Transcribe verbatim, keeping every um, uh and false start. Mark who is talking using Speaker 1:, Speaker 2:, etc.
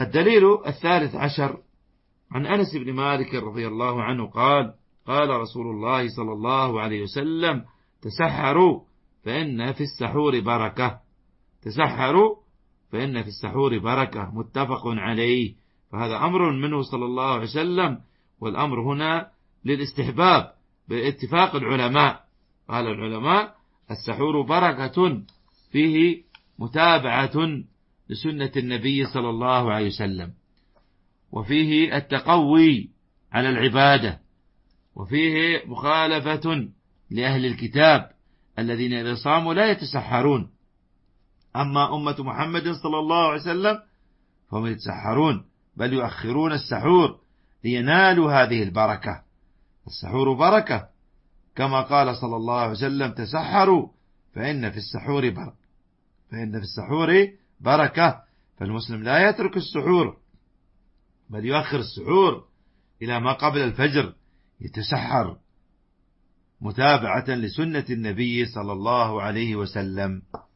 Speaker 1: الدليل الثالث عشر عن أنس بن مالك رضي الله عنه قال قال رسول الله صلى الله عليه وسلم تسحروا فإن في السحور بركة تسحروا فإن في السحور بركة متفق عليه. فهذا أمر منه صلى الله عليه وسلم، والأمر هنا للاستحباب باتفاق العلماء. قال العلماء السحور بركة فيه متابعة لسنة النبي صلى الله عليه وسلم، وفيه التقوي على العبادة، وفيه مخالفة لأهل الكتاب الذين إذا صاموا لا يتسحرون. أما أمة محمد صلى الله عليه وسلم فهم يتسحرون، بل يؤخرون السحور لينالوا هذه البركة. السحور بركة، كما قال صلى الله عليه وسلم تسحروا فإن في السحور بركة فإن في السحور بركة. فالمسلم لا يترك السحور، بل يؤخر السحور إلى ما قبل الفجر، يتسحر متابعة لسنة النبي صلى الله عليه وسلم.